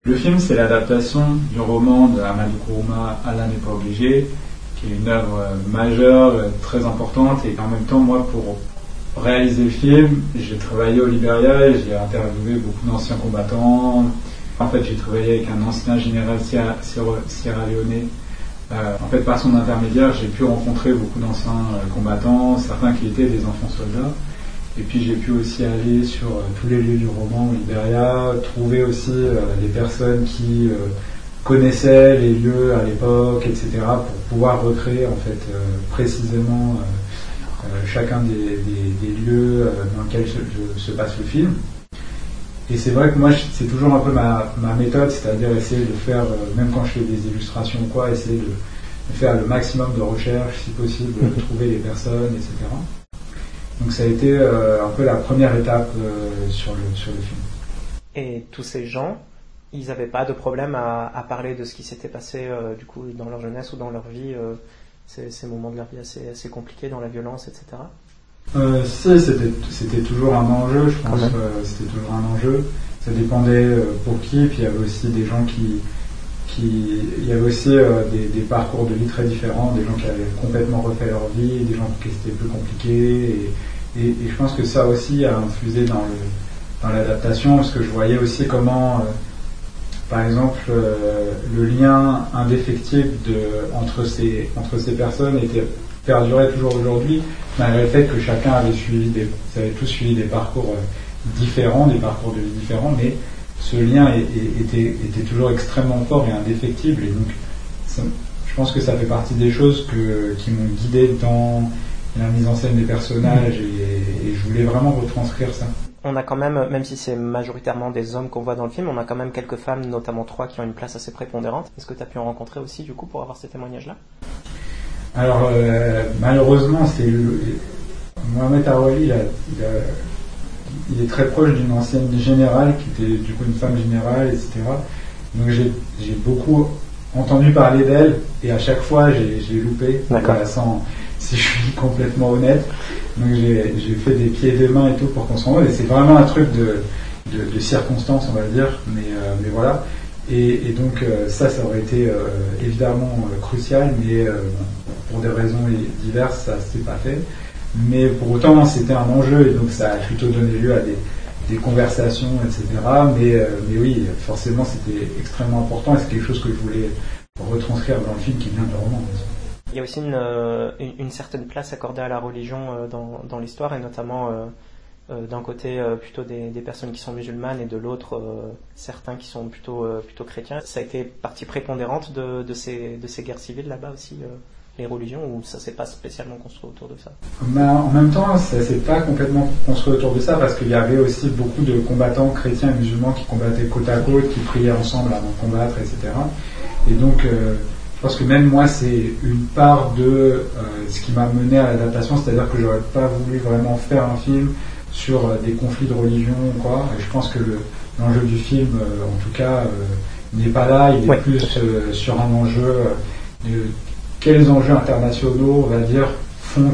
Le film, c'est l'adaptation du roman de Amadou Kourouma, Allah n'est pas obligé, qui est une œuvre majeure, très importante, et en même temps, moi, pour réaliser le film, j'ai travaillé au Libéria et j'ai interviewé beaucoup d'anciens combattants. En fait, j'ai travaillé avec un ancien général sierra-léonais. En fait, par son intermédiaire, j'ai pu rencontrer beaucoup d'anciens combattants, certains qui étaient des enfants soldats. Et puis j'ai pu aussi aller sur tous les lieux du roman au Libéria, trouver aussi les personnes qui connaissaient les lieux à l'époque, etc., pour pouvoir recréer en fait précisément chacun des lieux dans lesquels se passe le film. Et c'est vrai que moi, c'est toujours un peu ma méthode, c'est-à-dire essayer de faire, même quand je fais des illustrations ou quoi, essayer de faire le maximum de recherche, si possible, trouver les personnes, etc. Donc ça a été un peu la première étape sur le film. Et tous ces gens, ils n'avaient pas de problème à parler de ce qui s'était passé du coup dans leur jeunesse ou dans leur vie, ces moments de leur vie assez compliqués, dans la violence, etc. Si, c'était toujours un enjeu, je pense. C'était toujours un enjeu. Ça dépendait pour qui. Puis il y avait aussi des gens il y avait aussi des parcours de vie très différents, des gens qui avaient complètement refait leur vie, des gens qui c'était plus compliqué. Et je pense que ça aussi a infusé dans l'adaptation, parce que je voyais aussi comment, par exemple, le lien indéfectible entre ces personnes perdurait toujours aujourd'hui, malgré le fait que chacun avait tous suivi des parcours différents, des parcours de vie différents, mais ce lien était toujours extrêmement fort et indéfectible. Et donc, je pense que ça fait partie des choses qui m'ont guidé dans la mise en scène des personnages, et je voulais vraiment retranscrire ça. On a quand même si c'est majoritairement des hommes qu'on voit dans le film, on a quand même quelques femmes, notamment 3, qui ont une place assez prépondérante. Est-ce que tu as pu en rencontrer aussi, du coup, pour avoir ces témoignages-là ? Alors, malheureusement, Mohamed Arouali, il est très proche d'une ancienne générale, qui était du coup une femme générale, etc. Donc j'ai beaucoup entendu parler d'elle, et à chaque fois, j'ai loupé. Voilà, si je suis complètement honnête. Donc j'ai fait des pieds et des mains et tout pour qu'on s'en rende, et c'est vraiment un truc de circonstance, on va dire, mais voilà. Et donc ça aurait été évidemment crucial, mais pour des raisons diverses, ça s'est pas fait. Mais pour autant, c'était un enjeu, et donc ça a plutôt donné lieu à des conversations, etc. Mais oui, forcément, c'était extrêmement important, et c'est quelque chose que je voulais retranscrire dans le film qui vient du roman. Il y a aussi une certaine place accordée à la religion dans l'histoire, et notamment d'un côté plutôt des personnes qui sont musulmanes, et de l'autre certains qui sont plutôt chrétiens. Ça a été partie prépondérante de ces guerres civiles là-bas aussi, les religions, ou ça s'est pas spécialement construit autour de ça? En même temps, ça s'est pas complètement construit autour de ça, parce qu'il y avait aussi beaucoup de combattants chrétiens et musulmans qui combattaient côte à côte, qui priaient ensemble avant de combattre, etc. Et donc je pense que même moi, c'est une part de ce qui m'a mené à l'adaptation, c'est-à-dire que j'aurais pas voulu vraiment faire un film sur des conflits de religion ou quoi. Et je pense que l'enjeu du film, en tout cas, n'est pas là. Il est plus sur un enjeu de quels enjeux internationaux, on va dire, font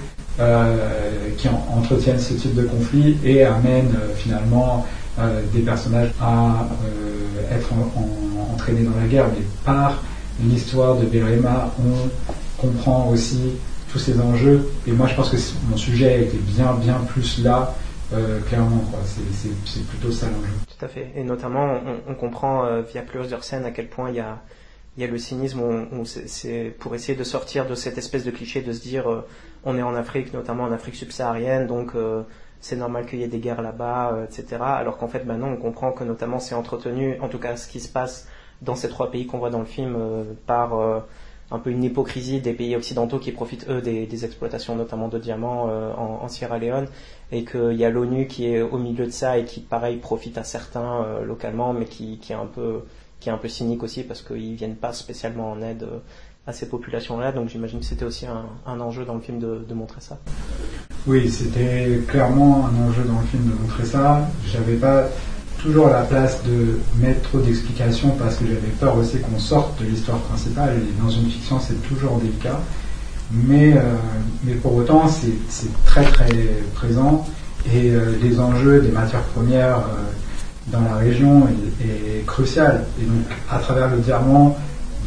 qui entretiennent ce type de conflit et amènent finalement des personnages à être entraînés dans la guerre. Mais par l'histoire de Berrima, on comprend aussi tous ces enjeux, et moi je pense que mon sujet était bien plus là, clairement, quoi. C'est plutôt ça l'enjeu. Tout à fait, et notamment on comprend via plusieurs scènes à quel point il y a le cynisme, c'est pour essayer de sortir de cette espèce de cliché de se dire on est en Afrique, notamment en Afrique subsaharienne, donc c'est normal qu'il y ait des guerres là-bas, etc. Alors qu'en fait maintenant on comprend que notamment c'est entretenu, en tout cas ce qui se passe dans ces 3 pays qu'on voit dans le film, par un peu une hypocrisie des pays occidentaux qui profitent eux des exploitations notamment de diamants en Sierra Leone, et qu'il y a l'ONU qui est au milieu de ça et qui pareil profite à certains localement, mais qui est un peu cynique aussi, parce qu'ils viennent pas spécialement en aide à ces populations-là. Donc j'imagine que c'était aussi un enjeu dans le film de montrer ça. Oui, c'était clairement un enjeu dans le film de montrer ça. J'avais pas toujours la place de mettre trop d'explications, parce que j'avais peur aussi qu'on sorte de l'histoire principale, et dans une fiction c'est toujours délicat, mais pour autant c'est très très présent, et les enjeux des matières premières dans la région est crucial. Et donc, à travers le diamant,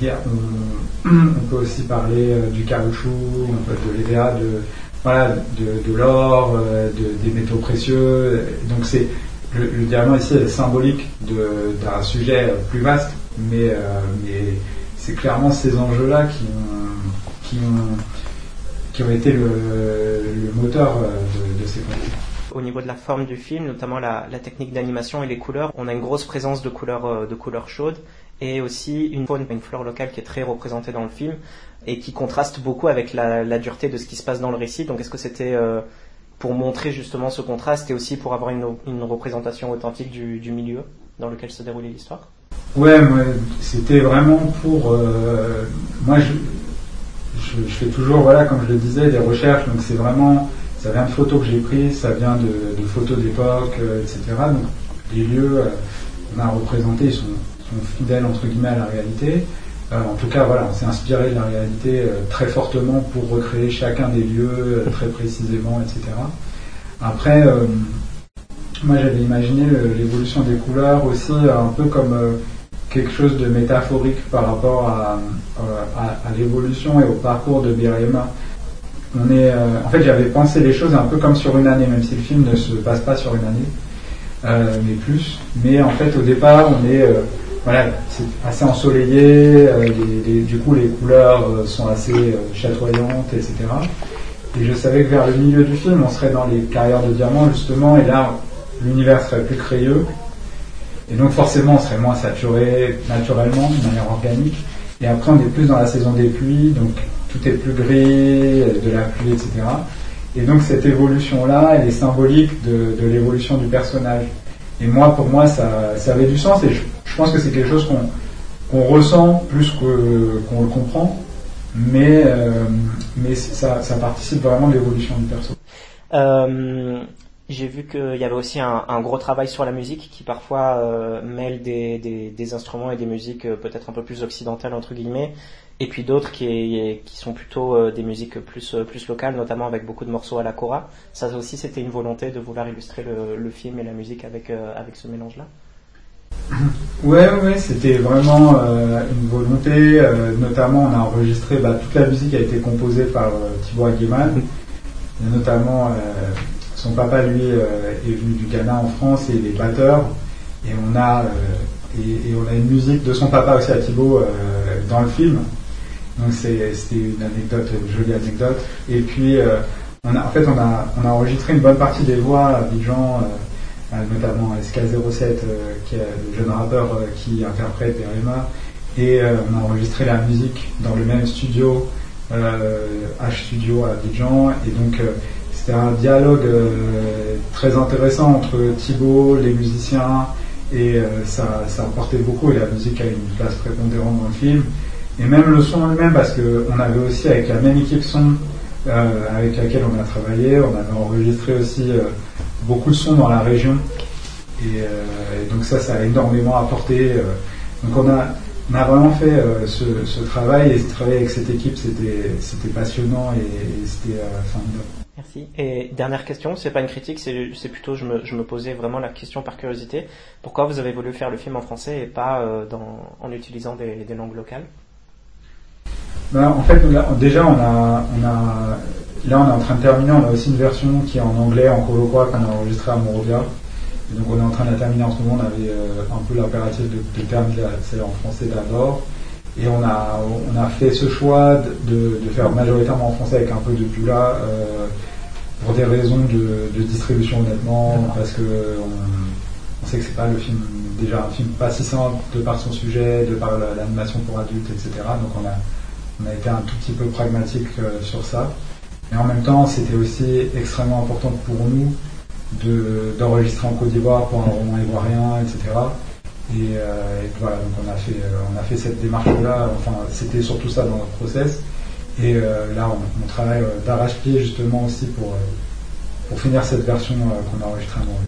on peut aussi parler du caoutchouc, de l'EVA, de l'or, des métaux précieux. Donc, le diamant ici est symbolique d'un sujet plus vaste, mais c'est clairement ces enjeux-là qui ont été le moteur de ces conflits. Au niveau de la forme du film, notamment la technique d'animation et les couleurs, on a une grosse présence de couleurs chaudes et aussi une flore locale qui est très représentée dans le film et qui contraste beaucoup avec la dureté de ce qui se passe dans le récit. Donc est-ce que c'était pour montrer justement ce contraste et aussi pour avoir une représentation authentique du milieu dans lequel se déroulait l'histoire? Ouais, c'était vraiment pour... moi, je fais toujours, comme je le disais, des recherches, donc c'est vraiment... Ça vient de photos que j'ai prises, ça vient de photos d'époque, etc. Donc les lieux qu'on a représentés, ils sont fidèles entre guillemets à la réalité. En tout cas, on s'est inspiré de la réalité très fortement pour recréer chacun des lieux très précisément, etc. Après, moi j'avais imaginé l'évolution des couleurs aussi un peu comme quelque chose de métaphorique par rapport à l'évolution et au parcours de Birima. En fait, j'avais pensé les choses un peu comme sur une année, même si le film ne se passe pas sur une année, mais plus. Mais en fait, au départ, c'est assez ensoleillé, du coup, les couleurs sont assez chatoyantes, etc. Et je savais que vers le milieu du film, on serait dans les carrières de diamants, justement, et là, l'univers serait plus crayeux. Et donc, forcément, on serait moins saturé naturellement, de manière organique. Et après, on est plus dans la saison des pluies, donc tout est plus gris, de la pluie, etc. Et donc cette évolution-là, elle est symbolique de l'évolution du personnage. Et pour moi, ça avait du sens, et je pense que c'est quelque chose qu'on ressent plus qu'on le comprend, mais ça participe vraiment de l'évolution du perso. J'ai vu qu'il y avait aussi un gros travail sur la musique qui parfois mêle des instruments et des musiques peut-être un peu plus occidentales entre guillemets, et puis d'autres qui sont plutôt des musiques plus locales, notamment avec beaucoup de morceaux à la kora. Ça aussi, c'était une volonté de vouloir illustrer le film et la musique avec ce mélange-là. Ouais, c'était vraiment une volonté. Notamment, on a enregistré toute la musique a été composée par Thibaut Agueman, et notamment. Son papa, lui, est venu du Ghana en France et il est batteur. Et on a une musique de son papa aussi à Thibaut dans le film. Donc c'était une anecdote, une jolie anecdote. Et puis on a enregistré une bonne partie des voix à Abidjan, notamment SK07, qui est le jeune rappeur qui interprète Birima. Et on a enregistré la musique dans le même studio, H Studio à Abidjan. Et donc c'était un dialogue très intéressant entre Thibaut, les musiciens, et ça apportait beaucoup, et la musique a une place prépondérante dans le film. Et même le son lui-même, parce qu'on avait aussi, avec la même équipe son avec laquelle on a travaillé, on avait enregistré aussi beaucoup de sons dans la région. Et donc ça a énormément apporté. Donc on a vraiment fait ce travail, et travailler avec cette équipe, c'était passionnant et c'était formidable. Merci. Et dernière question, c'est pas une critique, c'est plutôt je me posais vraiment la question par curiosité. Pourquoi vous avez voulu faire le film en français et pas en utilisant des langues locales? En fait, déjà là on est en train de terminer. On a aussi une version qui est en anglais, en coloquois, qu'on a enregistrée à Monrovia. Et donc on est en train de la terminer en ce moment. On avait un peu l'impératif de terminer celle en français d'abord. Et on a fait ce choix de faire majoritairement en français avec un peu de Pula, pour des raisons de distribution, honnêtement, parce que on sait que c'est pas le film, déjà un film pas si simple de par son sujet, de par l'animation pour adultes, etc. Donc on a été un tout petit peu pragmatique sur ça. Mais en même temps, c'était aussi extrêmement important pour nous d'enregistrer en Côte d'Ivoire pour un roman ivoirien, etc. Et voilà, donc on a fait cette démarche-là. Enfin, c'était surtout ça dans notre process. Et là, on travaille d'arrache-pied justement aussi pour finir cette version qu'on a enregistrée à Montréal.